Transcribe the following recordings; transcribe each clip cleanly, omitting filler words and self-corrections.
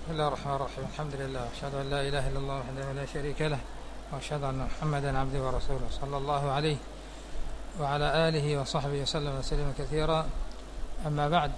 بسم الله الرحمن الرحيم. الحمد لله، أشهد أن لا إله إلا الله وحده لا شريك له، وأشهد أن محمدا عبده ورسوله صلى الله عليه وعلى آله وصحبه وسلم تسليما كثيرا. أما بعد.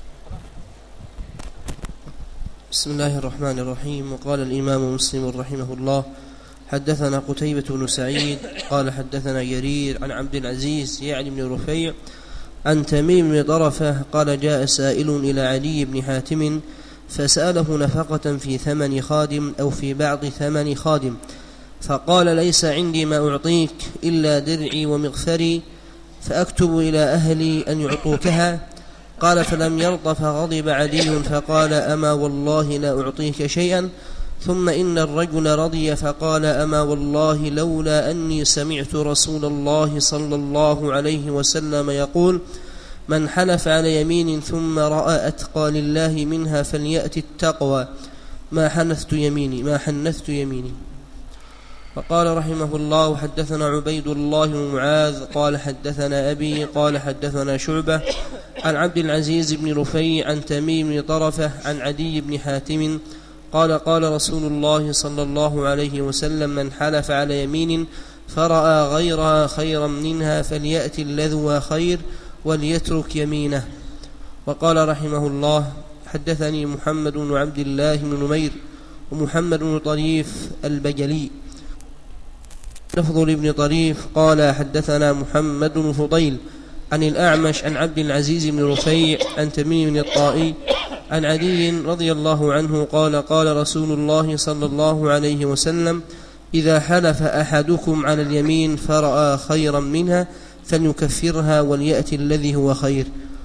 بسم الله الرحمن الرحيم. وقال الإمام مسلم رحمه الله: حدثنا قتيبة بن سعيد قال حدثنا جرير عن عبد العزيز يعني بن رفيع عن تميم بن طرفة قال: جاء سائل إلى علي بن حاتم فسأله نفقة في ثمن خادم أو في بعض ثمن خادم، فقال: ليس عندي ما أعطيك إلا درعي ومغفري، فأكتب إلى أهلي أن يعطوكها. قال: فلم يرض، فغضب علي فقال: أما والله لا أعطيك شيئا. ثم إن الرجل رضي فقال: أما والله لولا أني سمعت رسول الله صلى الله عليه وسلم يقول: من حلف على يمين ثم رأى أتقى لله منها فليأت التقوى ما حنثت يميني. فقال رحمه الله: حدثنا عبيد الله بن معاذ قال حدثنا أبي قال حدثنا شعبة عن عبد العزيز بن رفيع عن تميم بن طرفة عن عدي بن حاتم قال: قال رسول الله صلى الله عليه وسلم: من حلف على يمين فرأى غيرها خيرا منها فليأتي الذي هو خير وليترك يمينه. وقال رحمه الله: حدثني محمد بن عبد الله بن نمير ومحمد بن طريف البجلي. لفظ لابن طريف قال: حدثنا محمد بن فضيل عن الأعمش عن عبد العزيز بن رفيع عن تميم الطائي عن عدي رضي الله عنه قال: قال رسول الله صلى الله عليه وسلم: إذا حلف أحدكم على اليمين فرأى خيرا منها فليكفرها وليأتي الذي هو خير.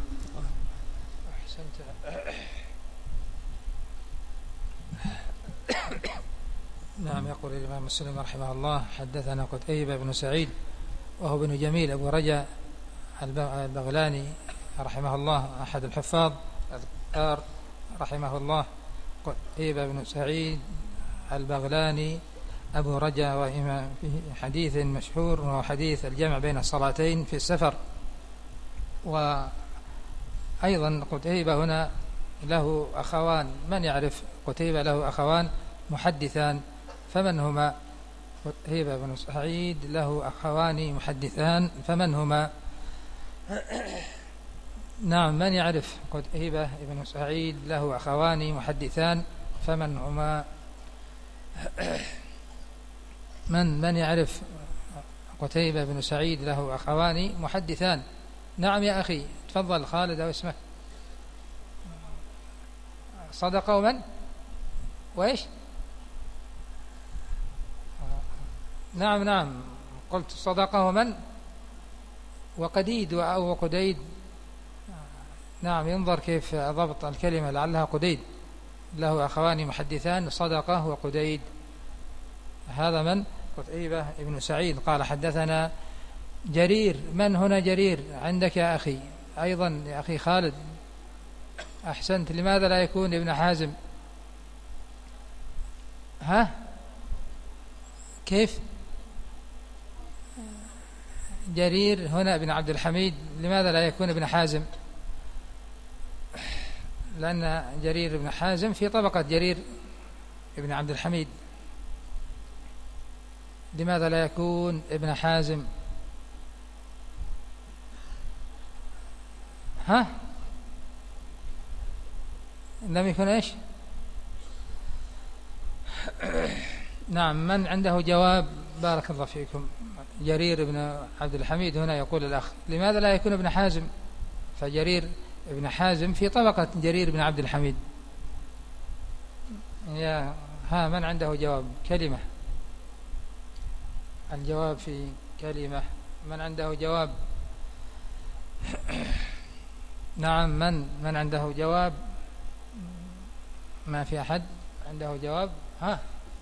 نعم. يقول الإمام مسلم رحمه الله: حدثنا قتيبة بن سعيد وهو بن جميل أبو رجاء البغلاني رحمه الله، أحد الحفاظ الأذكار رحمه الله. قتيبة بن سعيد البغلاني أبو رجاء، وإمام في حديث مشهور وهو حديث الجمع بين الصلاتين في السفر. وأيضا قتيبة هنا له أخوان. من يعرف قتيبة له أخوان محدثان، فمن هما؟ قتيبة بن سعيد له أخوان محدثان، فمن هما؟ نعم، من يعرف قتيبة بن سعيد له أخوان محدثان، فمن هما؟ من يعرف قتيبة بن سعيد له أخوان محدثان؟ نعم يا أخي، تفضل. خالد أو اسمك؟ صدقة ومن؟ وإيش؟ نعم قلت صدقة ومن؟ وقديد أو قديد. نعم، ينظر كيف ضبط الكلمة، لعلها قديد. له أخوان محدثان، صدقة وقديد. هذا من؟ قتيبة بن سعيد. قال: حدثنا جرير. من هنا جرير عندك يا أخي؟ أيضا يا أخي خالد، أحسنت. لماذا لا يكون ابن حازم؟ ها؟ كيف؟ جرير هنا ابن عبد الحميد، لماذا لا يكون ابن حازم؟ لأن جرير ابن حازم في طبقة جرير ابن عبد الحميد. لماذا لا يكون ابن حازم؟ ها؟ لم يكن إيش؟ نعم، من عنده جواب؟ بارك الله فيكم. جرير ابن عبد الحميد هنا يقول الأخ: لماذا لا يكون ابن حازم؟ فجرير ابن حازم في طبقة جرير بن عبد الحميد. من عنده جواب؟ كلمة. الجواب في كلمة. من عنده جواب؟ نعم، من عنده جواب؟ ما في أحد عنده جواب. ها؟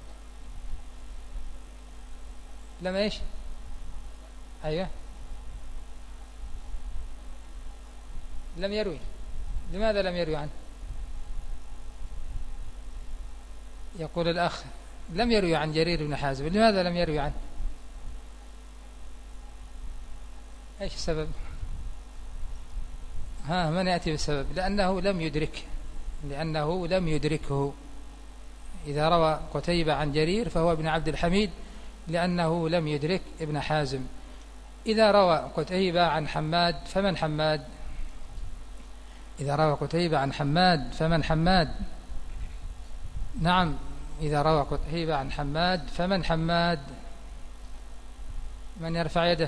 لم إيش؟ أيوه، لم يروي. لماذا لم يروي عنه؟ يقول الأخ: لم يروي عن جرير بن حازم. لماذا لم يروي عنه؟ إيش السبب؟ من يأتي بالسبب؟ لأنه لم يدركه. إذا روى قتيبة عن جرير فهو ابن عبد الحميد لأنه لم يدرك ابن حازم. إذا روى قتيبة عن حماد فمن حماد؟ إذا روى قتيبة عن حماد فمن حماد؟ نعم، إذا روى قتيبة عن حماد فمن حماد؟ من يرفع يده؟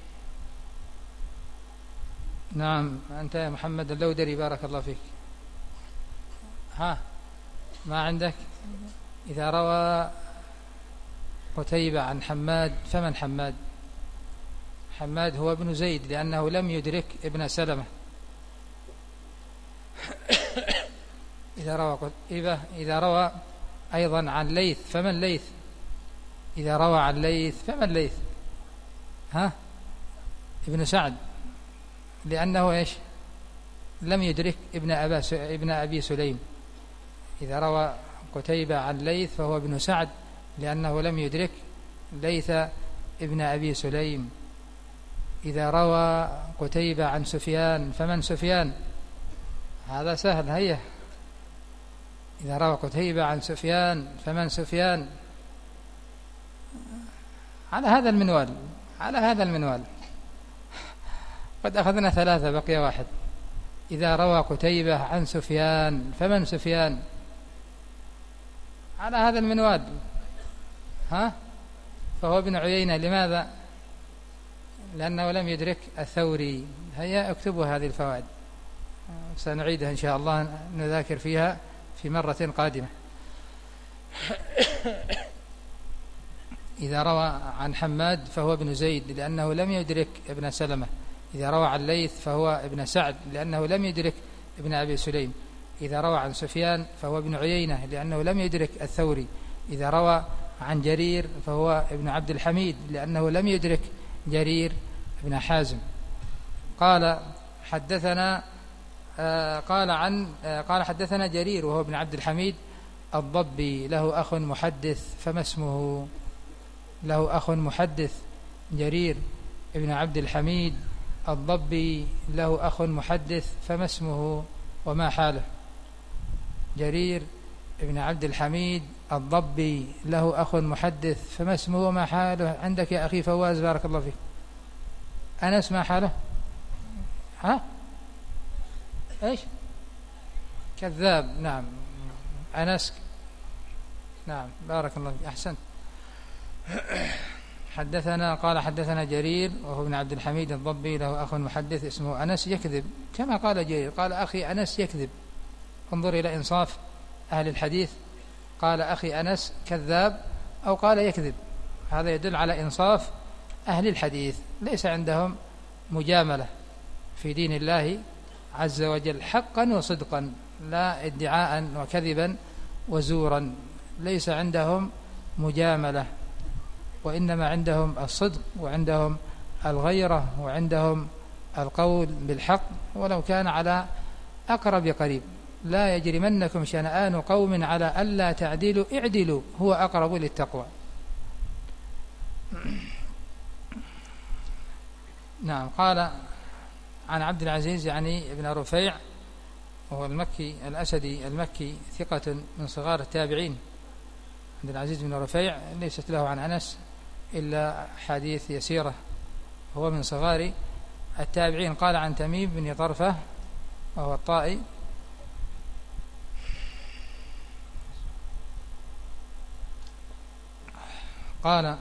نعم، أنت يا محمد اللودري، بارك الله فيك. ها، ما عندك؟ إذا روى قتيبة عن حماد فمن حماد؟ حماد هو ابن زيد لأنه لم يدرك ابن سلمة. إذا روى قتيبة، إذا روى أيضا عن ليث فمن ليث؟ إذا روى عن ليث فمن ليث؟ ها، ابن سعد لأنه إيش؟ لم يدرك ابن أبي سليم. إذا روى قتيبة عن ليث فهو ابن سعد لأنه لم يدرك ليث ابن أبي سليم. إذا روى قتيبة عن سفيان فمن سفيان؟ هذا سهل، هيا. إذا روى قتيبة عن سفيان فمن سفيان؟ على هذا المنوال، على هذا المنوال. قد أخذنا 3 بقي 1. إذا روى قتيبة عن سفيان فمن سفيان؟ على هذا المنوال. ها، فهو ابن عيينة. لماذا؟ لأنه لم يدرك الثوري. هيا اكتبوا هذه الفوائد، سنعيدها إن شاء الله، نذاكر فيها في مرة قادمة. إذا روى عن حماد فهو ابن زيد لأنه لم يدرك ابن سلمة. إذا روى عن ليث فهو ابن سعد لأنه لم يدرك ابن أبي سليم. إذا روى عن سفيان فهو ابن عيينة لأنه لم يدرك الثوري. إذا روى عن جرير فهو ابن عبد الحميد لأنه لم يدرك جرير ابن حازم. قال حدثنا قال حدثنا جرير وهو ابن عبد الحميد الضبي، له أخ محدث، فما اسمه؟ له أخ محدث جرير ابن عبد الحميد الضبي، له أخ محدث، فما اسمه وما حاله؟ جرير ابن عبد الحميد الضبي له أخ محدث، فما اسمه وما حاله؟ عندك يا أخي فواز، بارك الله فيك. أنس ما حاله؟ ها، إيش؟ كذاب. نعم، أنس. نعم، بارك الله فيك، أحسنت. قال حدثنا جرير وهو ابن عبد الحميد الضبي، له أخ محدث اسمه أنس، يكذب كما قال جرير. قال أخي أنس يكذب. انظر إلى إنصاف أهل الحديث، قال أخي أنس كذاب أو قال يكذب. هذا يدل على إنصاف أهل الحديث، ليس عندهم مجاملة في دين الله عز وجل، حقا وصدقا، لا ادعاء وكذبا وزورا. ليس عندهم مجاملة، وإنما عندهم الصدق، وعندهم الغيرة، وعندهم القول بالحق ولو كان على أقرب قريب. لا يجرمنكم شنآن قوم على ألا تعدلوا اعدلوا هو أقرب للتقوى. نعم. قال عن عبد العزيز يعني ابن رفيع، وهو المكي الأسدي المكي، ثقة من صغار التابعين. عبد العزيز بن رفيع ليست له عن أنس إلا حديث يسيرة، هو من صغار التابعين. قال عن تميم بن طرفة وهو الطائي، قال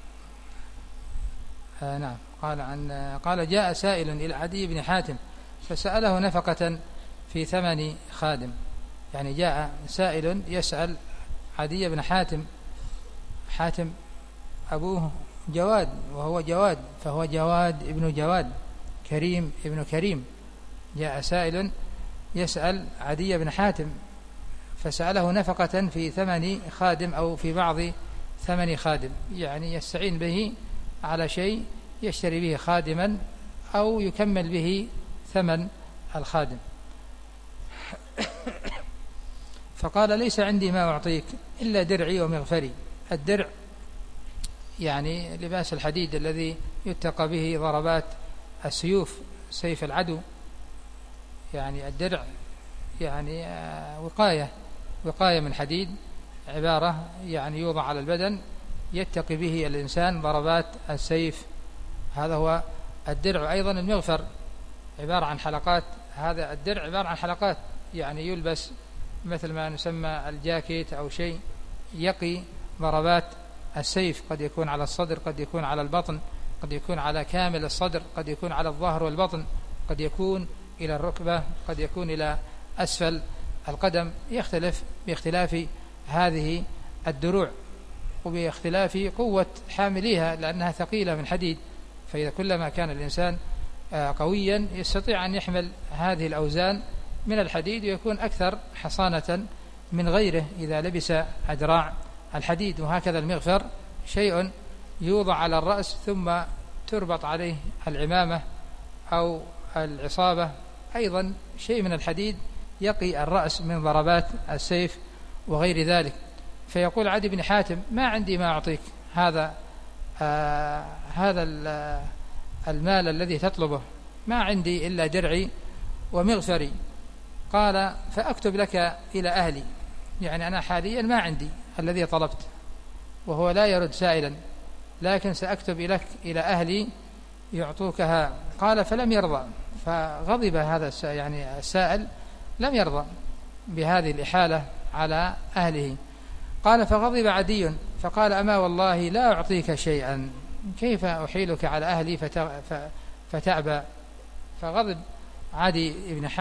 نعم، قال جاء سائل إلى عدي بن حاتم فسأله نفقة في ثمن خادم. يعني جاء سائل يسأل عدي بن حاتم، حاتم أبوه جواد وهو جواد، فهو جواد ابن جواد، كريم ابن كريم. جاء سائل يسأل عدي بن حاتم فسأله نفقة في ثمن خادم أو في بعض ثمن خادم، يعني يستعين به على شيء يشتري به خادما أو يكمل به ثمن الخادم. فقال ليس عندي ما أعطيك إلا درعي ومغفري. الدرع يعني لباس الحديد الذي يتقى به ضربات السيوف، سيف العدو. يعني الدرع يعني وقاية من حديد عبارة يعني يوضع على البدن يتقي به الإنسان ضربات السيف. هذا هو الدرع. أيضا المغفر عبارة عن حلقات. هذا الدرع عبارة عن حلقات، يعني يلبس مثل ما نسمى الجاكيت أو شيء يقي ضربات السيف. قد يكون على الصدر، قد يكون على البطن، قد يكون على كامل الصدر، قد يكون على الظهر والبطن، قد يكون إلى الركبة، قد يكون إلى أسفل القدم. يختلف باختلاف هذه الدروع وباختلاف قوة حامليها، لأنها ثقيلة من حديد. فإذا كلما كان الإنسان قويا يستطيع أن يحمل هذه الأوزان من الحديد ويكون أكثر حصانة من غيره إذا لبس أدراع الحديد. وهكذا المغفر شيء يوضع على الرأس ثم تربط عليه العمامة أو العصابة، أيضا شيء من الحديد يقي الرأس من ضربات السيف وغير ذلك. فيقول عدي بن حاتم: ما عندي ما أعطيك هذا المال الذي تطلبه، ما عندي إلا درعي ومغفري. قال: فأكتب لك إلى أهلي، يعني أنا حاليا ما عندي الذي طلبت، وهو لا يرد سائلا، لكن سأكتب لك إلى أهلي يعطوكها. قال: فلم يرضى. فغضب هذا يعني السائل، لم يرضى بهذه الإحالة على أهله. قال: فغضب عدي فقال: أما والله لا أعطيك شيئا، كيف أحيلك على أهلي فتأبى؟ فغضب عدي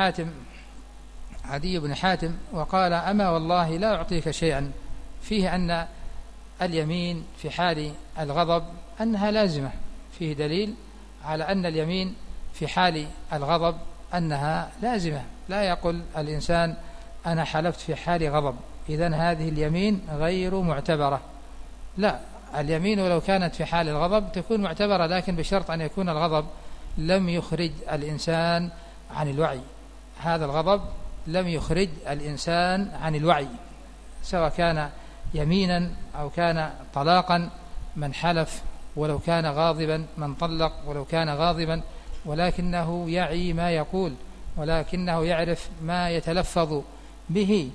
بن حاتم وقال: أما والله لا أعطيك شيئا. فيه أن اليمين في حال الغضب أنها لازمة، فيه دليل على أن اليمين في حال الغضب أنها لازمة. لا يقول الإنسان: أنا حلفت في حال غضب، إذن هذه اليمين غير معتبرة. لا، اليمين ولو كانت في حال الغضب تكون معتبرة، لكن بشرط أن يكون الغضب لم يخرج الإنسان عن الوعي. هذا الغضب لم يخرج الإنسان عن الوعي، سواء كان يمينا أو كان طلاقا. من حلف ولو كان غاضبا، من طلق ولو كان غاضبا، ولكنه يعي ما يقول، ولكنه يعرف ما يتلفظ به،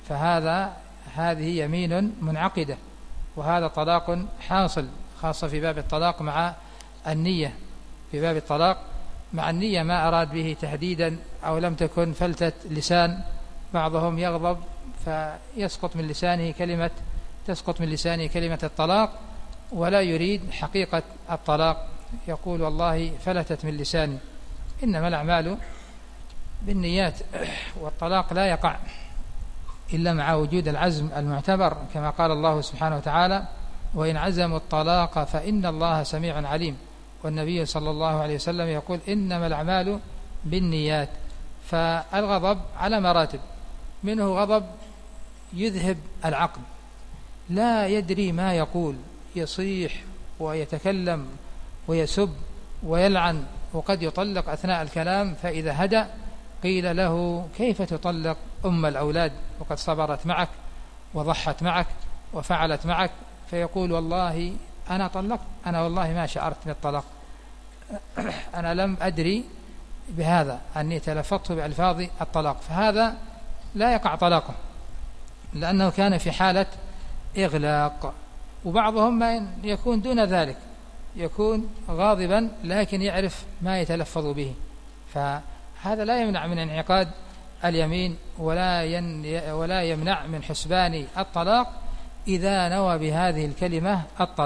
هذه يمين منعقدة، وهذا طلاق حاصل، خاصة في باب الطلاق مع النية. في باب الطلاق مع النية ما أراد به تهديدا أو لم تكن فلتة لسان. بعضهم يغضب فيسقط من لسانه كلمة الطلاق ولا يريد حقيقة الطلاق، يقول: والله فلتت من لساني. إنما الأعمال بالنيات، والطلاق لا يقع إلا مع وجود العزم المعتبر، كما قال الله سبحانه وتعالى: وإن عزموا الطلاق فإن الله سميع عليم. والنبي صلى الله عليه وسلم يقول: إنما الأعمال بالنيات. فالغضب على مراتب، منه غضب يذهب العقل، لا يدري ما يقول، يصيح ويتكلم ويسب ويلعن، وقد يطلق أثناء الكلام. فإذا هدأ قيل له: كيف تطلق أم الأولاد وقد صبرت معك وضحت معك وفعلت معك؟ فيقول: والله أنا طلقت، أنا والله ما شعرت بالطلاق، أنا لم أدري بهذا أني تلفظت بألفاظ الطلاق. فهذا لا يقع طلاقه لأنه كان في حالة إغلاق. وبعضهم ما يكون دون ذلك، يكون غاضبا لكن يعرف ما يتلفظ به، فهذا لا يمنع من انعقاد اليمين ولا يمنع من حسبان الطلاق إذا نوى بهذه الكلمة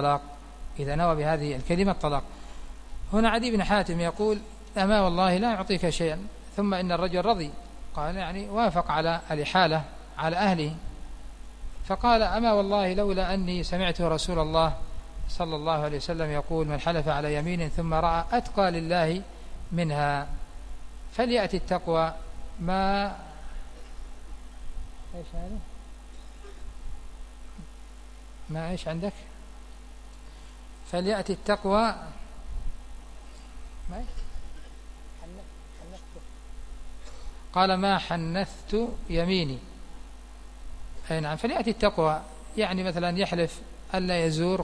الطلاق. هنا عدي بن حاتم يقول: أما والله لا أعطيك شيئا. ثم إن الرجل رضي، قال يعني وافق على الإحالة على أهله. فقال: أما والله لولا أني سمعت رسول الله صلى الله عليه وسلم يقول: من حلف على يمين ثم رأى أتقى لله منها فليأتي التقوى ما إيش هذا؟ ما إيش عندك؟ فليأتي التقوى ما قال: ما حنثت يميني. أي نعم، فليأتي التقوى، يعني مثلا يحلف ألا يزور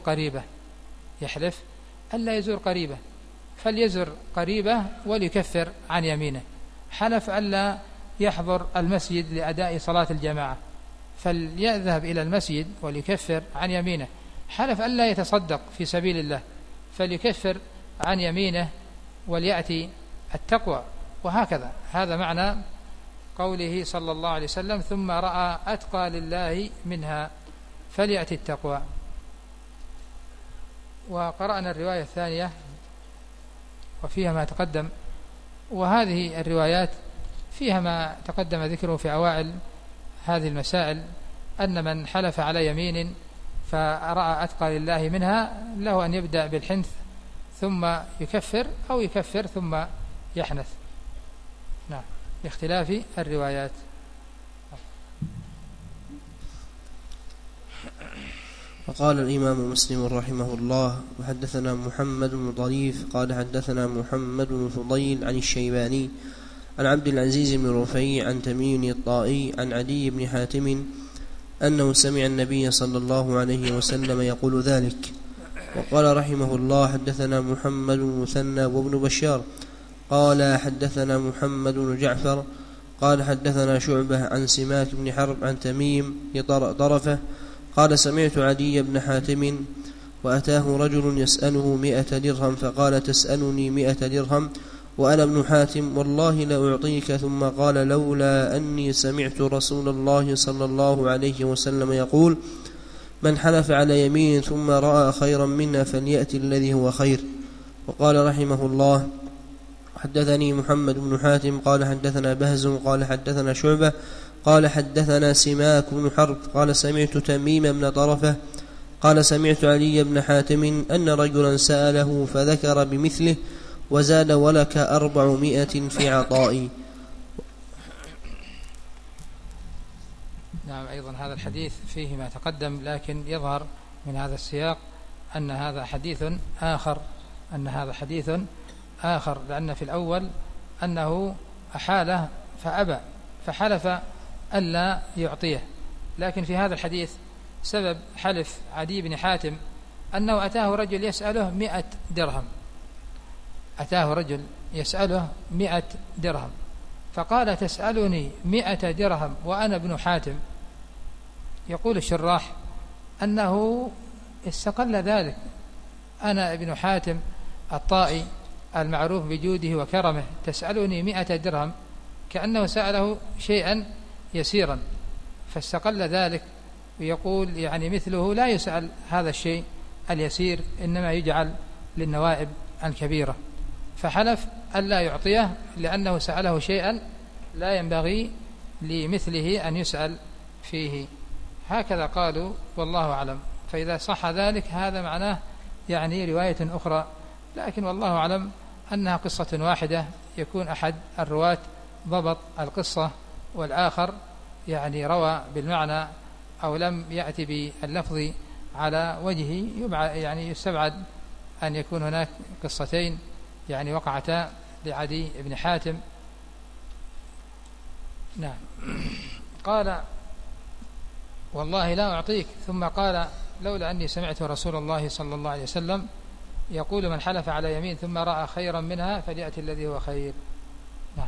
قريبة، فليزر قريبة وليكفر عن يمينه. حلف ألا يحضر المسجد لأداء صلاة الجماعة، فليذهب إلى المسجد وليكفر عن يمينه. حلف ألا يتصدق في سبيل الله فليكفر عن يمينه وليأتي التقوى. وهكذا هذا معنى قوله صلى الله عليه وسلم ثم رأى أتقى لله منها فليأتي التقوى. وقرأنا الرواية الثانية وفيها ما تقدم، وهذه الروايات فيها ما تقدم ذكره في أوائل هذه المسائل، أن من حلف على يمين فرأى أتقى لله منها له أن يبدأ بالحنث ثم يكفر أو يكفر ثم يحنث، نعم، باختلاف الروايات. فقال الإمام مسلم رحمه الله: وحدثنا محمد بن ضريف قال حدثنا محمد بن فضيل عن الشيباني عن عبد العزيز بن رفيع عن تميم الطائي عن عدي بن حاتم أنه سمع النبي صلى الله عليه وسلم يقول ذلك. وقال رحمه الله: حدثنا محمد بن مثنى وابن بشار قال حدثنا محمد بن جعفر قال حدثنا شعبة عن سماك بن حرب عن تميم طرفه قال سمعت عدي بن حاتم وأتاه رجل يسأله 100 درهم فقال تسألني 100 درهم وأنا ابن حاتم والله لأعطيك، ثم قال لولا أني سمعت رسول الله صلى الله عليه وسلم يقول من حلف على يمين ثم رأى خيرا منها فليأتي الذي هو خير. وقال رحمه الله: حدثني محمد بن حاتم قال حدثنا بهز قال حدثنا شعبة قال حدثنا سماك بن حرب قال سمعت تميم بن طرفة قال سمعت علي بن حاتم أن رجلا سأله فذكر بمثله وزاد ولك 400 في عطائي. نعم، أيضا هذا الحديث فيه ما تقدم، لكن يظهر من هذا السياق أن هذا حديث آخر، لأن في الأول أنه أحاله فأبى فحلف ألا يعطيه، لكن في هذا الحديث سبب حلف عدي بن حاتم أنه أتاه رجل يسأله 100 درهم، أتاه رجل يسأله 100 درهم فقال تسألني 100 درهم وأنا ابن حاتم. يقول الشراح أنه استقل ذلك، أنا ابن حاتم الطائي المعروف بجوده وكرمه تسألني 100 درهم، كأنه سأله شيئا يسيرا فاستقل ذلك، ويقول يعني مثله لا يسأل هذا الشيء اليسير إنما يجعل للنوائب الكبيرة، فحلف ألا يعطيه لأنه سأله شيئا لا ينبغي لمثله أن يسأل فيه. هكذا قالوا والله أعلم. فإذا صح ذلك هذا معناه يعني رواية أخرى، لكن والله أعلم أنها قصة واحدة، يكون أحد الرواة ضبط القصة والآخر يعني روى بالمعنى أو لم يأتي باللفظ على وجهه، يعني يستبعد أن يكون هناك قصتين يعني وقعتا لعدي بن حاتم. نعم. قال والله لا أعطيك، ثم قال لولا أني سمعت رسول الله صلى الله عليه وسلم يقول من حلف على يمين ثم رأى خيرا منها فليأتي الذي هو خير. نعم.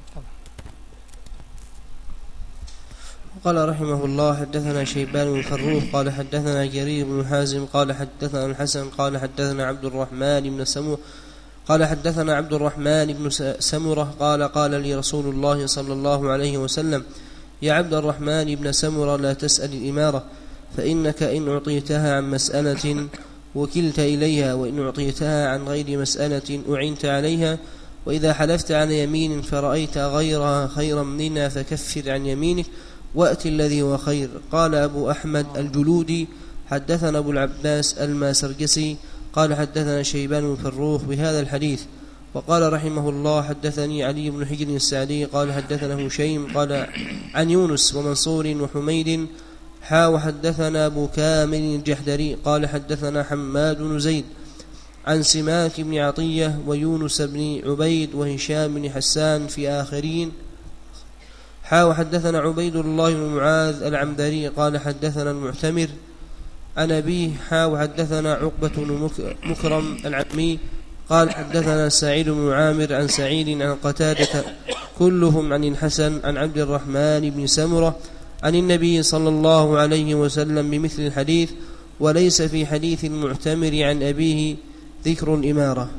قال رحمه الله: حدثنا شيبان بن فروخ قال حدثنا جرير بن حازم قال حدثنا الحسن قال حدثنا عبد الرحمن بن سمرة قال حدثنا عبد الرحمن بن سمرة قال لي رسول الله صلى الله عليه وسلم: يا عبد الرحمن بن سمرة لا تسأل الإمارة، فإنك إن أعطيتها عن مسألة وكلت إليها، وإن أعطيتها عن غير مسألة أعنت عليها، وإذا حلفت على يمين فرأيت غيرها خيرا منها فكفر عن يمينك وأت الذي هو خير. قال أبو أحمد الجلودي: حدثنا أبو العباس الماسرجسي قال حدثنا شيبان بن فروخ بهذا الحديث. وقال رحمه الله: حدثني علي بن حجر السعدي قال حدثنا هشيم قال عن يونس ومنصور وحميد وحدثنا أبو كامل الجحدري قال حدثنا حماد بن زيد عن سماك بن عطية ويونس بن عبيد وهشام بن حسان في آخرين. وحدثنا عبيد الله بن معاذ العنبري قال حدثنا المعتمر عن أبيه وحدثنا عقبة بن مكرم العمي قال حدثنا سعيد بن عامر عن سعيد عن قتادة كلهم عن الحسن عن عبد الرحمن بن سمرة عن النبي صلى الله عليه وسلم بمثل الحديث، وليس في حديث المعتمر عن أبيه ذكر الإمارة.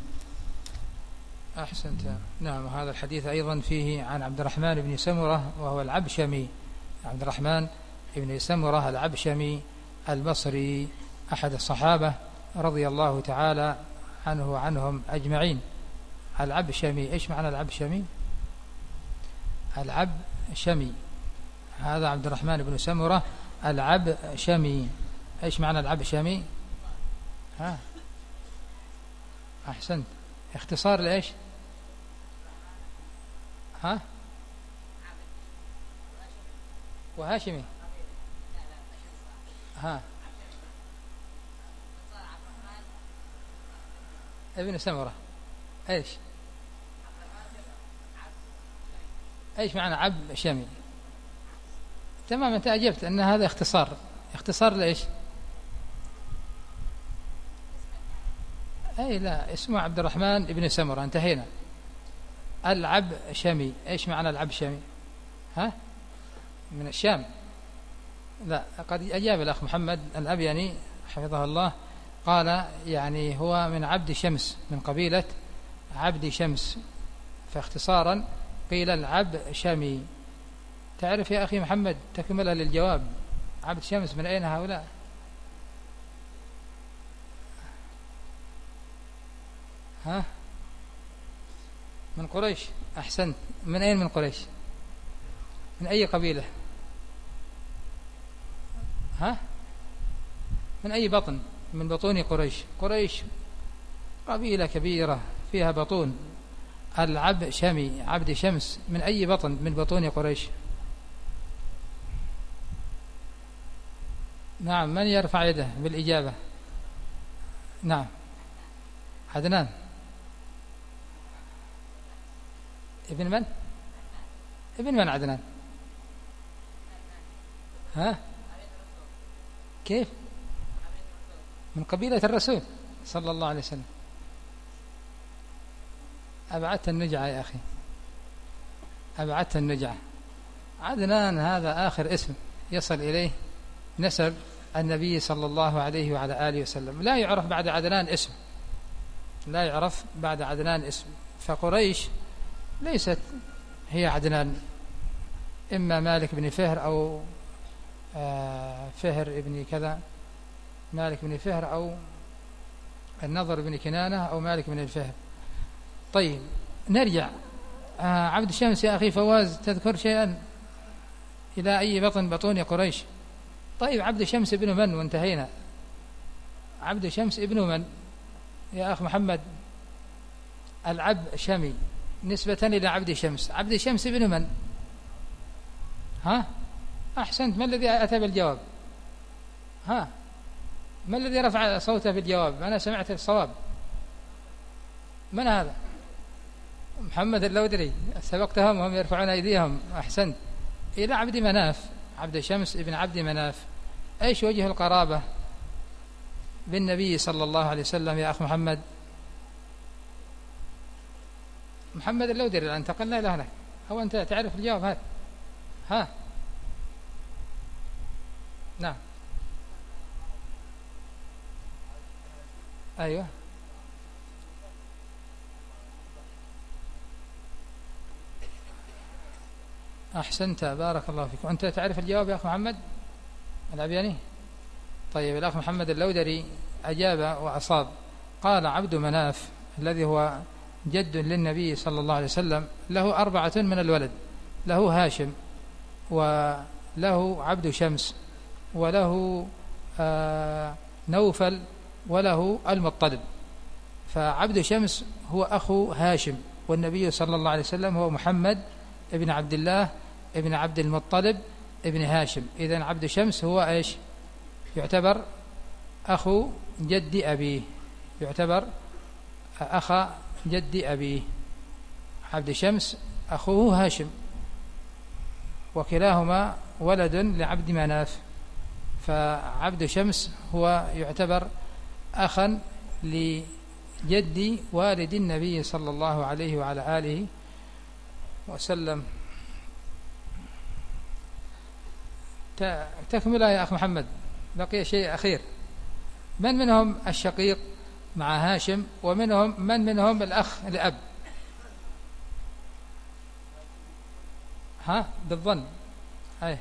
أحسنت. نعم، هذا الحديث أيضا فيه عن عبد الرحمن بن سمرة وهو العبشمي، عبد الرحمن بن سمرة العبشمي البصري أحد الصحابة رضي الله تعالى عنه وعنهم أجمعين. العبشمي، إيش معنى العبشمي؟ العبشمي، هذا عبد الرحمن بن سمرة العبشمي. إيش معنى العبشمي؟ أحسنت، اختصار لإيش؟ وهاشمي. ابن سمرة. ايش معنى عب شمي؟ تمام، انت اجبت ان هذا اختصار لايش؟ لا، اسمه عبد الرحمن ابن سمرة، انتهينا. العب شمي، ايش معنى العب شمي؟ من الشام. لا، قد اجاب الاخ محمد الابياني حفظه الله، قال يعني هو من عبد شمس، من قبيلة عبد شمس، فاختصارا قيل العب شمي. تعرف يا أخي محمد تكملة للجواب، عبد شمس من أين هؤلاء؟ من قريش. أحسنت. من أين من قريش؟ من أي قبيلة؟ من أي بطن من بطون قريش؟ قريش قبيلة كبيرة فيها بطون. العب شمي عبد شمس من أي بطن من بطون قريش؟ نعم، من يرفع يده بالإجابة؟ نعم، عدنان. ابن من؟ ابن من عدنان؟ كيف؟ من قبيلة الرسول صلى الله عليه وسلم. أبعدت النجعة يا أخي، أبعدت النجعة. عدنان هذا آخر اسم يصل إليه نسب النبي صلى الله عليه وعلى آله وسلم. لا يعرف بعد عدنان اسم، لا يعرف بعد عدنان اسم. فقريش ليست هي عدنان، إما مالك بن فهر أو فهر ابن كذا، مالك بن فهر أو النضر بن كنانة أو مالك بن الفهر. طيب نرجع. عبد الشمس يا أخي فواز، تذكر شيئا إلى أي بطون قريش؟ طيب عبد شمس ابن من؟ وانتهينا. عبد شمس ابن من يا أخ محمد؟ العب شمي نسبة إلى عبد شمس. عبد شمس ابن من؟ أحسنت. ما الذي أتى بالجواب؟ ما الذي رفع صوته بالجواب؟ أنا سمعت الصواب. من هذا؟ محمد اللودري. سبقتهم وهم يرفعون أيديهم. أحسنت. إلى عبد مناف، عبد شمس ابن عبد مناف. أيش وجه القرابة بالنبي صلى الله عليه وسلم يا أخ محمد؟ محمد اللودري، الآن انتقلنا إلى هناك. هو أنت تعرف الجواب هذا؟ نعم. أيوة. أحسنت، بارك الله فيك. وأنت تعرف الجواب يا أخ محمد العبياني؟ طيب الأخ محمد اللودري أجاب وأصاب، قال عبد مناف الذي هو جد للنبي صلى الله عليه وسلم له 4 من الولد، له هاشم وله عبد شمس وله نوفل وله المطلب. فعبد شمس هو أخو هاشم، والنبي صلى الله عليه وسلم هو محمد ابن عبد الله ابن عبد المطلب ابن هاشم. إذن عبد شمس هو إيش؟ يعتبر أخو جد أبيه، يعتبر أخا جد أبيه. عبد شمس أخوه هاشم، وكلاهما ولد لعبد مناف. فعبد شمس هو يعتبر أخا لجد والد النبي صلى الله عليه وعلى آله وسلم. تكملها يا أخ محمد، بقي شيء أخير. من منهم الشقيق مع هاشم، من منهم الأخ لأب؟ ها بالظن. أي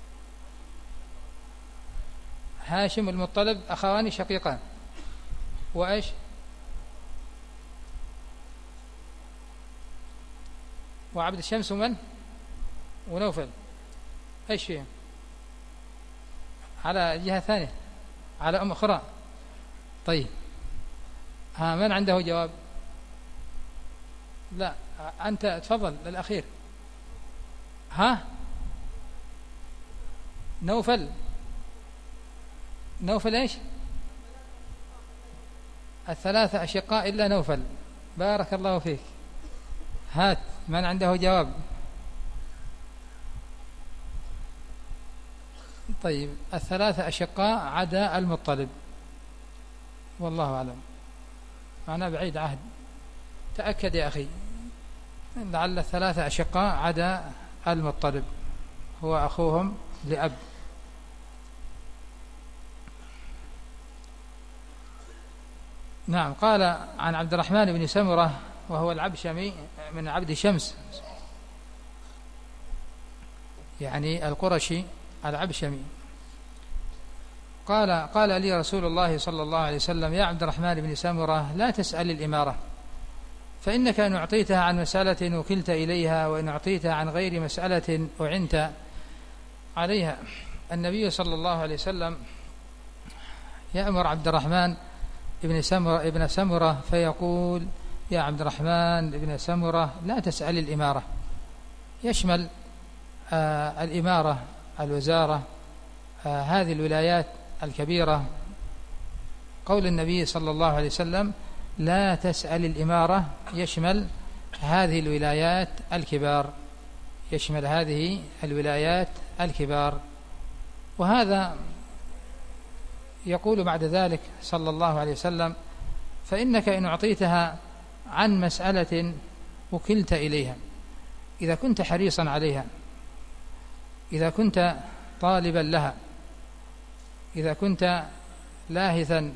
هاشم والمطلب أخوان شقيقان، وإيش وعبد الشمس ومن ونوفل، إيش فيهم؟ على جهة ثانية، على أم أخرى. طيب ها، من عنده جواب؟ لا أنت تفضل الأخير. ها نوفل إيش؟ الثلاثة أشقاء إلا نوفل. بارك الله فيك. هات من عنده جواب. طيب الثلاثة أشقاء عدا المطلب، والله أعلم. أنا بعيد عهد، تأكد يا أخي، لعل الثلاثة أشقاء عدا المطلب، هو أخوهم لأب. نعم. قال عن عبد الرحمن بن سمرة وهو العبشمي من عبد شمس، يعني القرشي العبشمي، قال لي رسول الله صلى الله عليه وسلم: يا عبد الرحمن بن سمرة، لا تسأل الإمارة، فإنك إن أعطيتها عن مسألة وكلت إليها، وإن أعطيتها عن غير مسألة أعنت عليها. النبي صلى الله عليه وسلم يأمر عبد الرحمن ابن سمرة فيقول: يا عبد الرحمن ابن سمرة، لا تسأل الإمارة. يشمل الإمارة الوزارة، هذه الولايات الكبيرة. قول النبي صلى الله عليه وسلم: لا تسأل الإمارة، يشمل هذه الولايات الكبار، يشمل هذه الولايات الكبار. وهذا يقول بعد ذلك صلى الله عليه وسلم: فإنك إن أعطيتها عن مسألة وكلت إليها. إذا كنت حريصا عليها، إذا كنت طالبا لها، إذا كنت لاهثا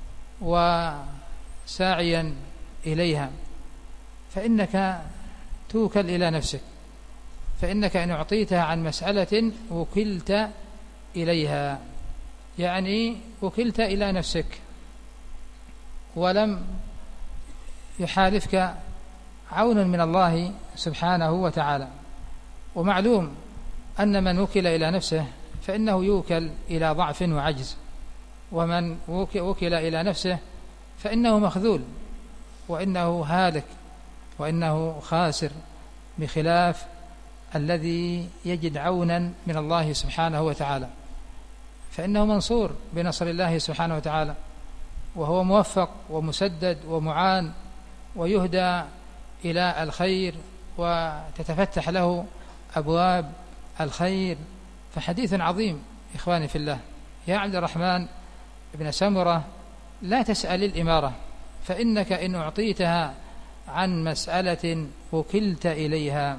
وساعيا إليها، فإنك توكل إلى نفسك. فإنك إن أعطيتها عن مسألة وكلت إليها، يعني وكلت إلى نفسك، ولم يحالفك عون من الله سبحانه وتعالى. ومعلوم أن من وكل إلى نفسه فإنه يوكل إلى ضعف وعجز، ومن وكل إلى نفسه فإنه مخذول، وإنه هالك، وإنه خاسر، بخلاف الذي يجد عونا من الله سبحانه وتعالى، فإنه منصور بنصر الله سبحانه وتعالى، وهو موفق ومسدد ومعان، ويهدى إلى الخير، وتتفتح له أبواب الخير. فحديث عظيم إخواني في الله. يا عبد الرحمن بن سمرة، لا تسأل الإمارة، فإنك إن أعطيتها عن مسألة وكلت إليها.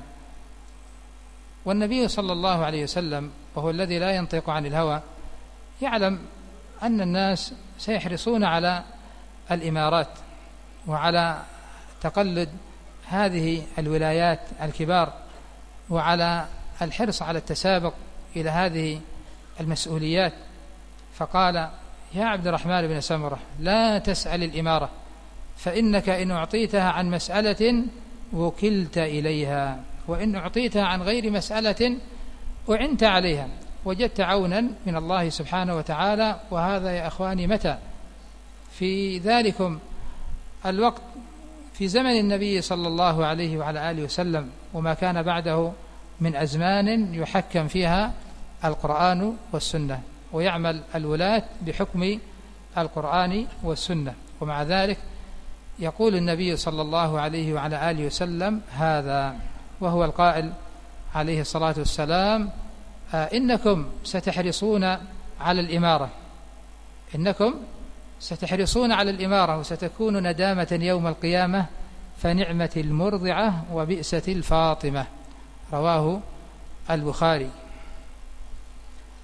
والنبي صلى الله عليه وسلم، وهو الذي لا ينطق عن الهوى، يعلم أن الناس سيحرصون على الإمارات وعلى تقلد هذه الولايات الكبار، وعلى الحرص على التسابق إلى هذه المسؤوليات. فقال: يا عبد الرحمن بن سمرة، لا تسأل الإمارة، فإنك إن أعطيتها عن مسألة وكلت إليها، وإن أعطيتها عن غير مسألة أعنت عليها، وجدت عونا من الله سبحانه وتعالى. وهذا يا أخواني متى؟ في ذلكم الوقت، في زمن النبي صلى الله عليه وعلى آله وسلم، وما كان بعده من أزمان يحكم فيها القرآن والسنة، ويعمل الولاة بحكم القرآن والسنة. ومع ذلك يقول النبي صلى الله عليه وعلى آله وسلم هذا، وهو القائل عليه الصلاة والسلام: إنكم ستحرصون على الإمارة، إنكم ستحرصون على الإمارة، وستكون ندامة يوم القيامة، فنعمة المرضعة وبئسة الفاطمة. رواه البخاري.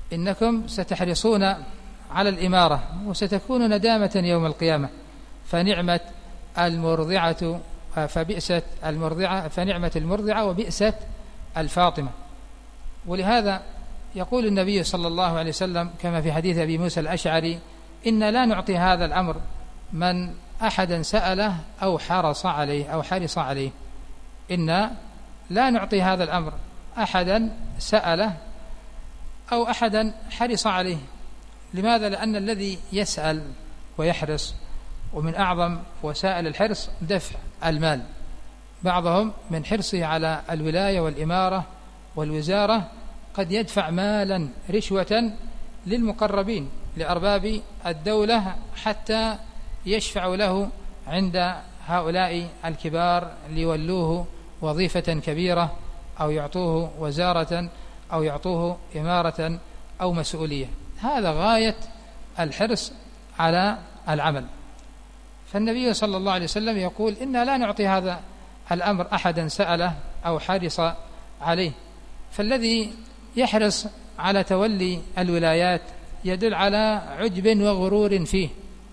إنكم ستحرصون على الإمارة وستكون ندامة يوم القيامة، فنعمة المرضعة فبئست المرضعة، فنعمة المرضعة وبئست الفاطمة. ولهذا يقول النبي صلى الله عليه وسلم كما في حديث أبي موسى الأشعري: إن لا نعطي هذا الأمر من أحدا سأله أو حرص عليه. إن لا نعطي هذا الأمر أحدا سأله أو أحدا حرص عليه. لماذا؟ لأن الذي يسأل ويحرص، ومن أعظم وسائل الحرص دفع المال، بعضهم من حرصه على الولاية والإمارة والوزارة قد يدفع مالا رشوة للمقربين لأرباب الدولة حتى يشفع له عند هؤلاء الكبار ليولوه وظيفة كبيرة أو يعطوه وزارة أو يعطوه إمارة أو مسؤولية. هذا غاية الحرص على العمل. فالنبي صلى الله عليه وسلم يقول: إنا لا نعطي هذا الأمر أحدا سأله أو حرص عليه. فالذي يحرص على تولي الولايات يدل على عجب وغرور فيه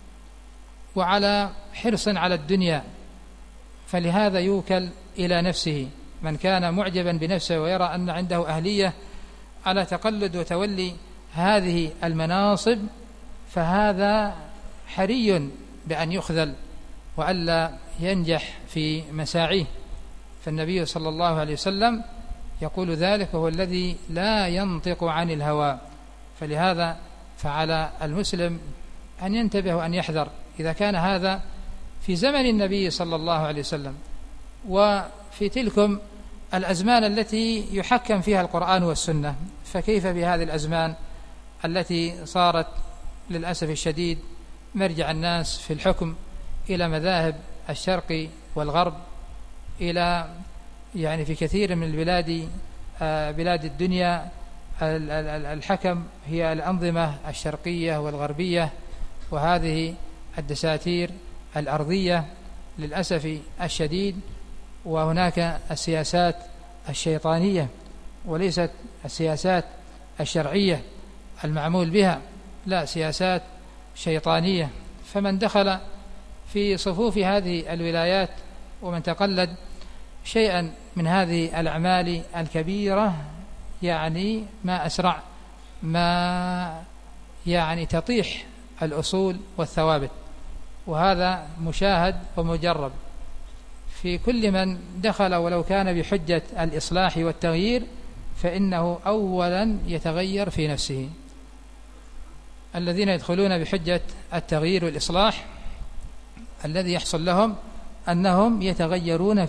وعلى حرص على الدنيا، فلهذا يوكل إلى نفسه. من كان معجبا بنفسه ويرى أن عنده أهلية على تقلد وتولي هذه المناصب فهذا حري بأن يخذل وألا ينجح في مساعيه. فالنبي صلى الله عليه وسلم يقول ذلك وهو الذي لا ينطق عن الهوى. فلهذا فعلى المسلم أن ينتبه وأن يحذر إذا كان هذا في زمن النبي صلى الله عليه وسلم وفي تلكم الأزمان التي يحكم فيها القرآن والسنة، فكيف بهذه الأزمان التي صارت للأسف الشديد مرجع الناس في الحكم إلى مذاهب الشرق والغرب، إلى يعني في كثير من البلاد بلاد الدنيا الحكم هي الأنظمة الشرقية والغربية وهذه الدساتير الأرضية للأسف الشديد. وهناك السياسات الشيطانية وليست السياسات الشرعية المعمول بها، لا، سياسات شيطانية. فمن دخل في صفوف هذه الولايات ومن تقلد شيئا من هذه الأعمال الكبيرة يعني ما أسرع ما يعني تطيح الأصول والثوابت، وهذا مشاهد ومجرب في كل من دخل ولو كان بحجة الإصلاح والتغيير، فإنه أولا يتغير في نفسه. الذين يدخلون بحجة التغيير والإصلاح الذي يحصل لهم أنهم يتغيرون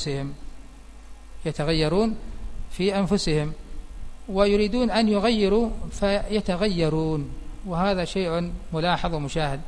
في أنفسهم ويريدون أن يغيروا فيتغيرون، وهذا شيء ملاحظ ومشاهد.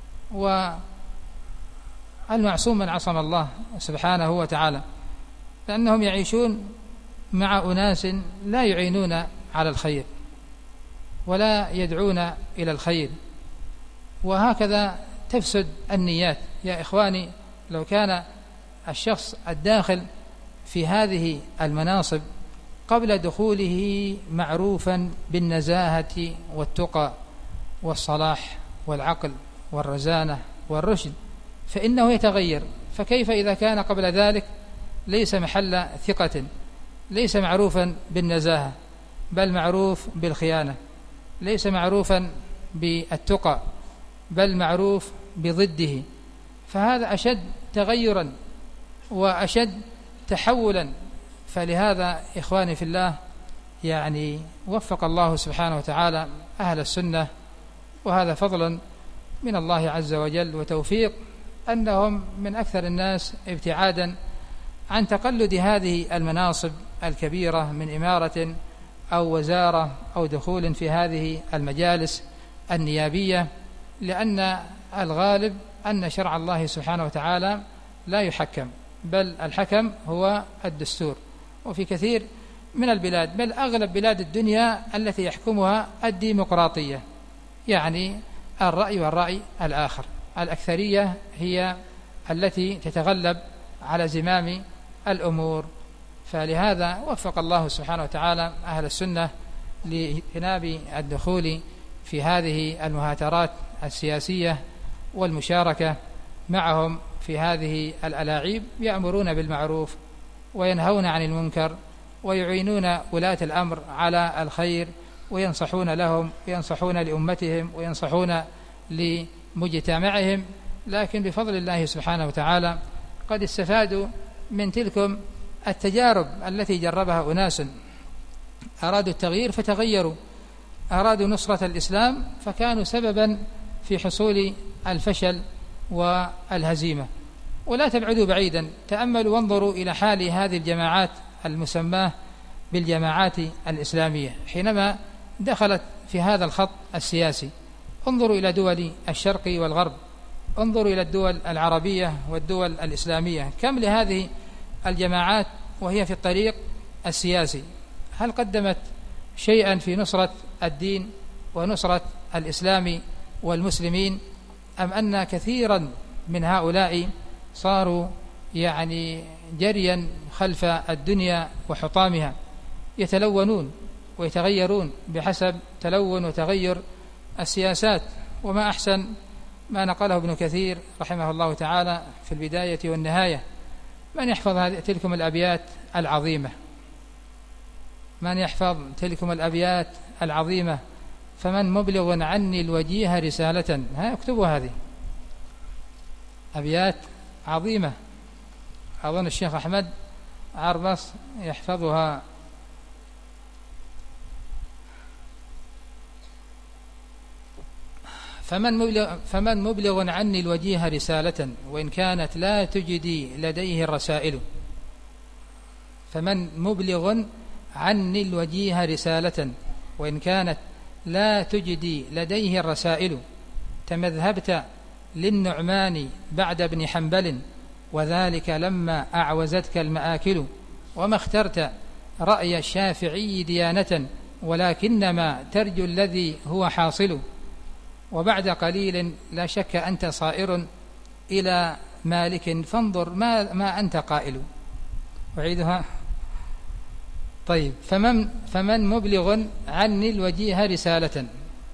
والمعصوم من عصم الله سبحانه وتعالى، لأنهم يعيشون مع أناس لا يعينون على الخير ولا يدعون إلى الخير، وهكذا تفسد النيات. يا إخواني، لو كان الشخص الداخل في هذه المناصب قبل دخوله معروفا بالنزاهة والتقى والصلاح والعقل والرزانة والرشد فإنه يتغير. فكيف إذا كان قبل ذلك ليس محل ثقة، ليس معروفا بالنزاهة بل معروف بالخيانة، ليس معروفا بالتقى بل معروف بضده، فهذا أشد تغيرا وأشد تحولا. فلهذا إخواني في الله يعني وفق الله سبحانه وتعالى أهل السنة، وهذا فضل من الله عز وجل وتوفيق، أنهم من أكثر الناس ابتعادا عن تقلد هذه المناصب الكبيرة من إمارة أو وزارة أو دخول في هذه المجالس النيابية، لأن الغالب أن شرع الله سبحانه وتعالى لا يحكم، بل الحكم هو الدستور. وفي كثير من البلاد بل أغلب بلاد الدنيا التي يحكمها الديمقراطية، يعني الرأي والرأي الآخر، الأكثرية هي التي تتغلب على زمام الأمور. فلهذا وفق الله سبحانه وتعالى أهل السنة لاجتناب الدخول في هذه المهاترات السياسية والمشاركة معهم في هذه الألاعيب. يأمرون بالمعروف وينهون عن المنكر ويعينون ولاة الأمر على الخير وينصحون لهم وينصحون لأمتهم وينصحون لمجتمعهم، لكن بفضل الله سبحانه وتعالى قد استفادوا من تلكم التجارب التي جربها أناس أرادوا التغيير فتغيروا، أرادوا نصرة الإسلام فكانوا سببا في حصول الفشل والهزيمة. ولا تبعدوا بعيدا، تأملوا وانظروا إلى حال هذه الجماعات المسماة بالجماعات الإسلامية حينما دخلت في هذا الخط السياسي. انظروا إلى دول الشرق والغرب، انظروا إلى الدول العربية والدول الإسلامية، كم لهذه الجماعات وهي في الطريق السياسي؟ هل قدمت شيئا في نصرة الدين ونصرة الإسلام والمسلمين، أم أن كثيرا من هؤلاء صاروا جريا خلف الدنيا وحطامها، يتلونون ويتغيرون بحسب تلون وتغير السياسات؟ وما أحسن ما نقله ابن كثير رحمه الله تعالى في البداية والنهاية. من يحفظ تلكم الأبيات العظيمة؟ من يحفظ تلكم الأبيات العظيمة؟ فمن مبلغ عني الوجيه رسالة. اكتبوا هذه أبيات عظيمة، أظن الشيخ أحمد عربص يحفظها. فمن مبلغ عني الوجيه رسالة وإن كانت لا تجدي لديه الرسائل. فمن مبلغ عني الوجيه رسالة وإن كانت لا تجدي لديه الرسائل. تمذهبت للنعمان بعد ابن حنبل وذلك لما أعوزتك المآكل. وما اخترت رأي الشافعي ديانة ولكنما ترجو الذي هو حاصل. وبعد قليل لا شك أنت صائر إلى مالك فانظر ما أنت قائل. أعيدها. طيب، فمن مبلغ عني الوجيه رسالة.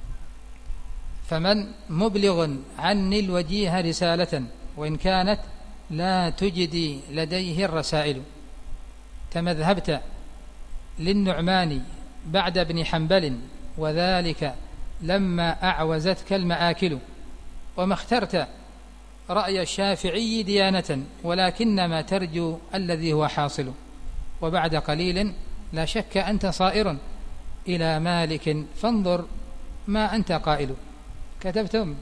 فمن مبلغ عني الوجيه رسالة وإن كانت لا تجدي لديه الرسائل. تمذهبت للنعمان بعد ابن حنبل وذلك لما أعوزتك المآكل. وما اخترت رأي الشافعي ديانة ولكنما ترجو الذي هو حاصل. وبعد قليل لا شك أنت صائر إلى مالك فانظر ما أنت قائل. كتبتم؟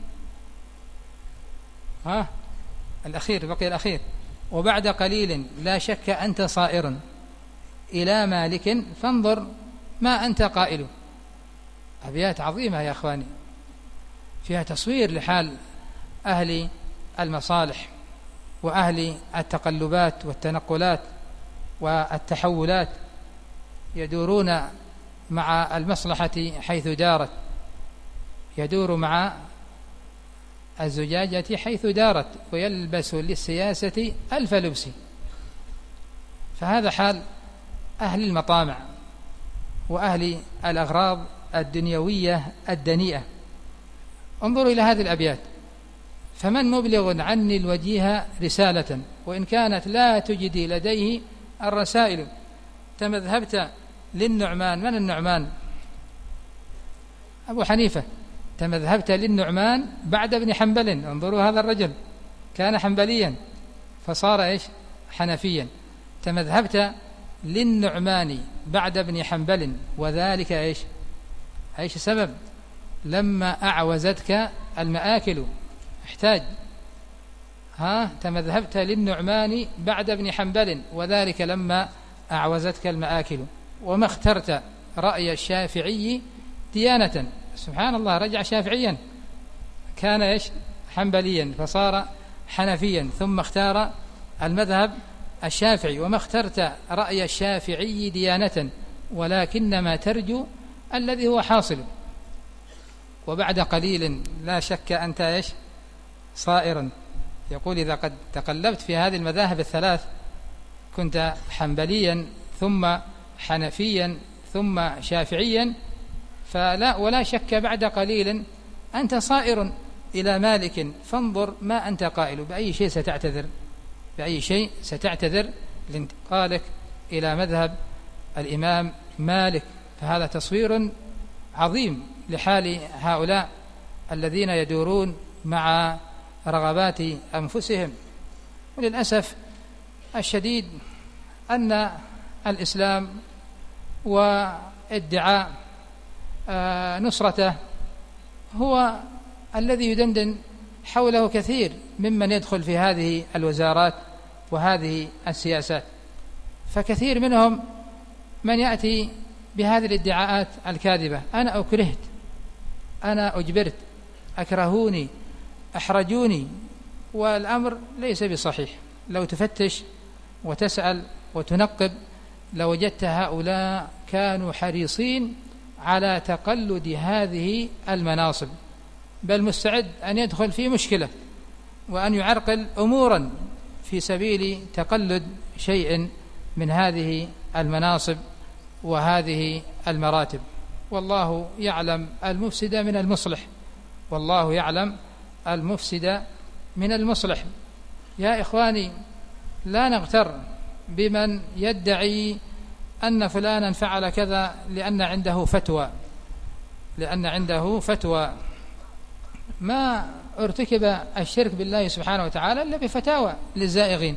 الأخير بقي الأخير. وبعد قليل لا شك أنت صائر إلى مالك فانظر ما أنت قائل. أبيات عظيمة يا أخواني، فيها تصوير لحال أهل المصالح وأهل التقلبات والتنقلات والتحولات، يدورون مع المصلحة حيث دارت، يدور مع الزجاجة حيث دارت ويلبس للسياسة ألف لبس. فهذا حال أهل المطامع وأهل الأغراض الدنيوية الدنيئة. انظروا إلى هذه الأبيات: فمن مبلغ عني الوجيه رسالة وإن كانت لا تجدي لديه الرسائل. تمذهبت للنعمان. من النعمان؟ أبو حنيفة. تمذهبت للنعمان بعد ابن حنبل. انظروا هذا الرجل كان حنبليا فصار حنفيا. تمذهبت للنعمان بعد ابن حنبل وذلك ايش السبب؟ لما أعوزتك المآكل. احتاج. تمذهبت للنعمان بعد ابن حنبل وذلك لما أعوزتك المآكل. وما اخترت رأي الشافعي ديانة. سبحان الله، رجع شافعيا، كان حنبليا فصار حنفيا ثم اختار المذهب الشافعي. وما اخترت رأي الشافعي ديانة ولكنما ترجو الذي هو حاصل. وبعد قليل لا شك أنت صائرا. يقول: إذا قد تقلبت في هذه المذاهب الثلاث كنت حنبليا ثم حنفيا ثم شافعيا، ولا شك بعد قليل أنت صائر إلى مالك، فانظر ما أنت قائل، بأي شيء ستعتذر، بأي شيء ستعتذر لانتقالك إلى مذهب الإمام مالك. فهذا تصوير عظيم لحال هؤلاء الذين يدورون مع رغبات أنفسهم. وللأسف الشديد أن الإسلام وادعاء نصرته هو الذي يدندن حوله كثير ممن يدخل في هذه الوزارات وهذه السياسات. فكثير منهم من يأتي بهذه الادعاءات الكاذبة: أنا أكرهت، أنا أجبرت، أكرهوني، أحرجوني. والأمر ليس بصحيح. لو تفتش وتسأل وتنقب لوجدت هؤلاء كانوا حريصين على تقلد هذه المناصب، بل مستعد أن يدخل في مشكلة وأن يعرقل أمورا في سبيل تقلد شيء من هذه المناصب وهذه المراتب. والله يعلم المفسد من المصلح، والله يعلم المفسد من المصلح. يا إخواني، لا نغتر بمن يدعي أن فلانا فعل كذا لأن عنده فتوى، لأن عنده فتوى. ما ارتكب الشرك بالله سبحانه وتعالى إلا بفتاوى للزائغين،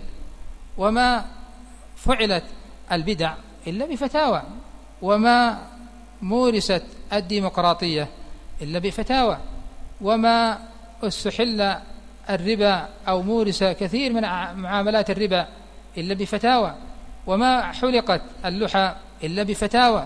وما فعلت البدع إلا بفتاوى، وما مورست الديمقراطية إلا بفتاوى، وما استحل الربا أو مورس كثير من معاملات الربا إلا بفتاوى، وما حلقت اللحى إلا بفتاوى،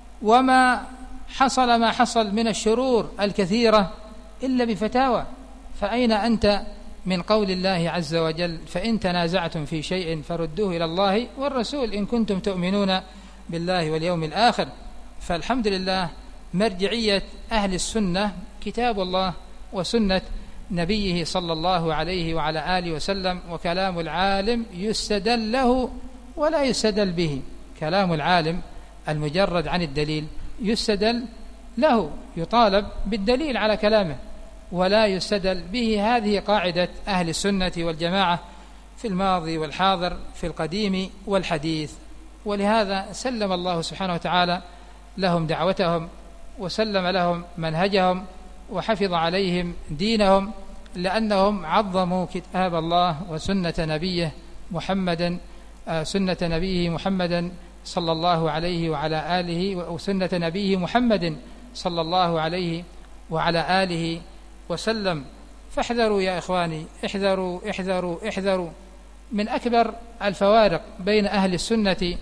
وما حصل ما حصل من الشرور الكثيرة إلا بفتاوى. فأين أنت من قول الله عز وجل: فإن تنازعتم في شيء فردوه إلى الله والرسول إن كنتم تؤمنون بالله واليوم الآخر؟ فالحمد لله مرجعية أهل السنة كتاب الله وسنة نبيه صلى الله عليه وعلى آله وسلم. وكلام العالم يستدل له ولا يستدل به. كلام العالم المجرد عن الدليل يستدل له، يطالب بالدليل على كلامه ولا يستدل به. هذه قاعدة أهل السنة والجماعة في الماضي والحاضر، في القديم والحديث. ولهذا سلم الله سبحانه وتعالى لهم دعوتهم، وسلم لهم منهجهم، وحفظ عليهم دينهم، لأنهم عظموا كتاب الله وسنة نبيه محمد، سنة نبيه محمد صلى الله عليه وعلى آله، وسنة نبيه محمد صلى الله عليه وعلى آله وسلم. فاحذروا يا إخواني، احذروا احذروا احذروا من أكبر الفوارق بين أهل السنة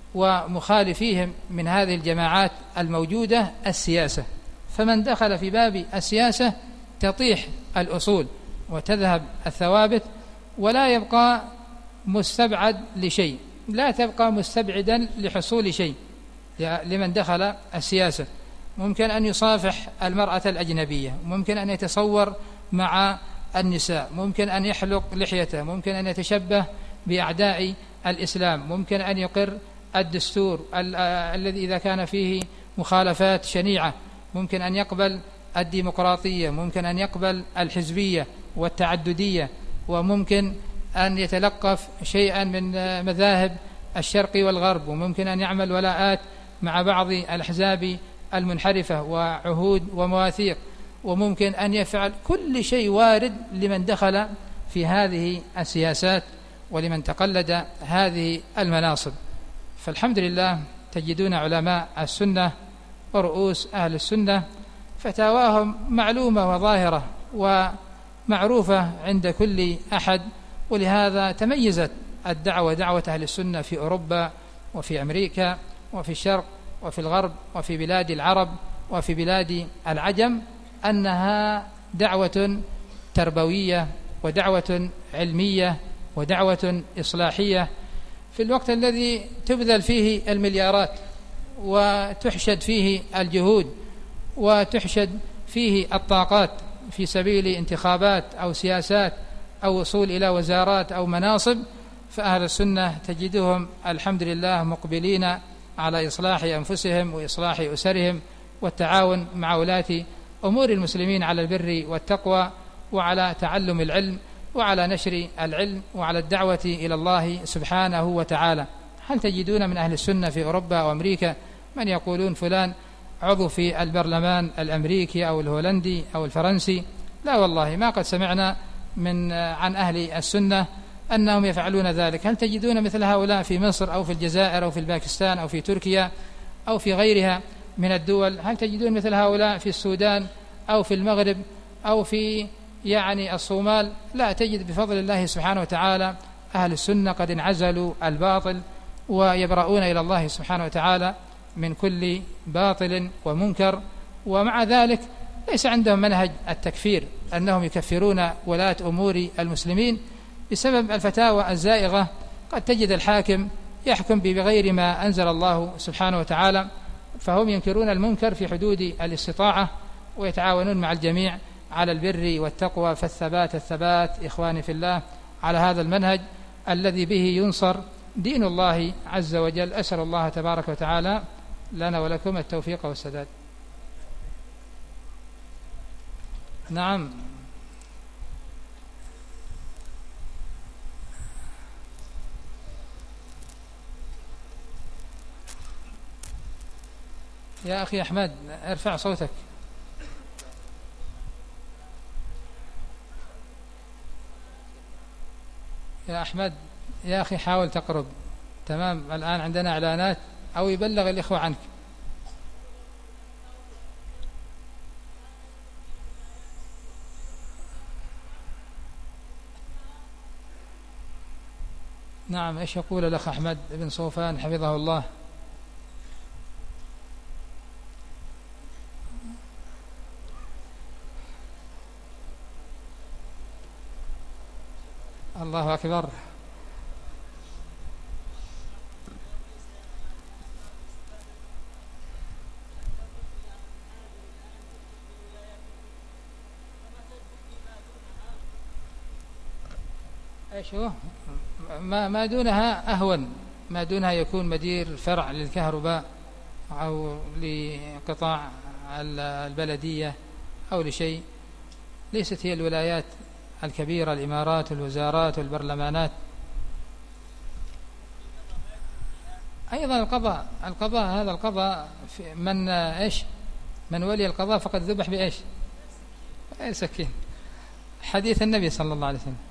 ومخالفيهم من هذه الجماعات الموجودة السياسة. فمن دخل في باب السياسة تطيح الأصول وتذهب الثوابت، ولا يبقى مستبعد لشيء، لا تبقى مستبعدا لحصول شيء لمن دخل السياسة. ممكن أن يصافح المرأة الأجنبية، ممكن أن يتصور مع النساء، ممكن أن يحلق لحيته، ممكن أن يتشبه بأعداء الإسلام، ممكن أن يقر الدستور الذي إذا كان فيه مخالفات شنيعة، ممكن أن يقبل الديمقراطية، ممكن أن يقبل الحزبية والتعددية، وممكن أن يتلقف شيئا من مذاهب الشرق والغرب، وممكن أن يعمل ولاءات مع بعض الأحزاب المنحرفة وعهود ومواثيق، وممكن أن يفعل كل شيء وارد لمن دخل في هذه السياسات ولمن تقلد هذه المناصب. فالحمد لله تجدون علماء السنة ورؤوس أهل السنة فتاواهم معلومة وظاهرة ومعروفة عند كل أحد. ولهذا تميزت الدعوة، دعوة أهل السنة في أوروبا وفي أمريكا وفي الشرق وفي الغرب وفي بلاد العرب وفي بلاد العجم، أنها دعوة تربوية ودعوة علمية ودعوة إصلاحية، في الوقت الذي تبذل فيه المليارات وتحشد فيه الجهود وتحشد فيه الطاقات في سبيل انتخابات أو سياسات أو وصول إلى وزارات أو مناصب. فأهل السنة تجدهم الحمد لله مقبلين على إصلاح أنفسهم وإصلاح أسرهم والتعاون مع ولاة أمور المسلمين على البر والتقوى، وعلى تعلم العلم، وعلى نشر العلم، وعلى الدعوة إلى الله سبحانه وتعالى. هل تجدون من أهل السنة في أوروبا وأمريكا من يقولون فلان عضو في البرلمان الأمريكي أو الهولندي أو الفرنسي؟ لا والله، ما قد سمعنا عن أهل السنة أنهم يفعلون ذلك. هل تجدون مثل هؤلاء في مصر أو في الجزائر أو في الباكستان أو في تركيا أو في غيرها من الدول؟ هل تجدون مثل هؤلاء في السودان أو في المغرب أو في الصومال؟ لا، تجد بفضل الله سبحانه وتعالى أهل السنة قد انعزلوا الباطل ويبرؤون إلى الله سبحانه وتعالى من كل باطل ومنكر. ومع ذلك ليس عندهم منهج التكفير، أنهم يكفرون ولاة أمور المسلمين بسبب الفتاوى الزائغة. قد تجد الحاكم يحكم بغير ما أنزل الله سبحانه وتعالى، فهم ينكرون المنكر في حدود الاستطاعة ويتعاونون مع الجميع على البر والتقوى. فالثبات إخواني في الله على هذا المنهج الذي به ينصر دين الله عز وجل. أسأل الله تبارك وتعالى لنا ولكم التوفيق والسداد. نعم، يا أخي أحمد ارفع صوتك. يا أحمد يا أخي حاول تقرب. تمام، الآن عندنا إعلانات أو يبلغ الإخوة عنك. نعم، إيش يقول الأخ أحمد بن صوفان حفظه الله؟ الله أكبر. ايش هو؟ ما دونها أهون، ما دونها يكون مدير فرع للكهرباء أو لقطاع البلدية أو لشيء. ليست هي الولايات الكبيرة، الإمارات والوزارات والبرلمانات. أيضا القضاء هذا القضاء من ولي القضاء فقد ذبح بإيش؟ سكين. حديث النبي صلى الله عليه وسلم.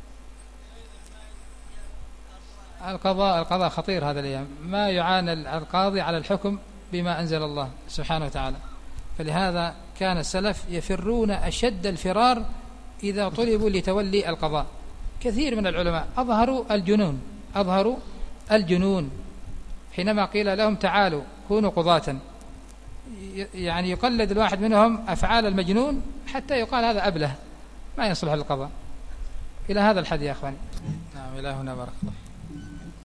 القضاء خطير هذا الأيام، ما يعان القاضي على الحكم بما أنزل الله سبحانه وتعالى. فلهذا كان السلف يفرون أشد الفرار إذا طلبوا لتولي القضاء. كثير من العلماء أظهروا الجنون حينما قيل لهم تعالوا كونوا قضاة. يقلد الواحد منهم أفعال المجنون حتى يقال هذا أبله، ما يصلح للقضاء. إلى هذا الحد يا أخواني. نعم، إلى هنا بارك الله.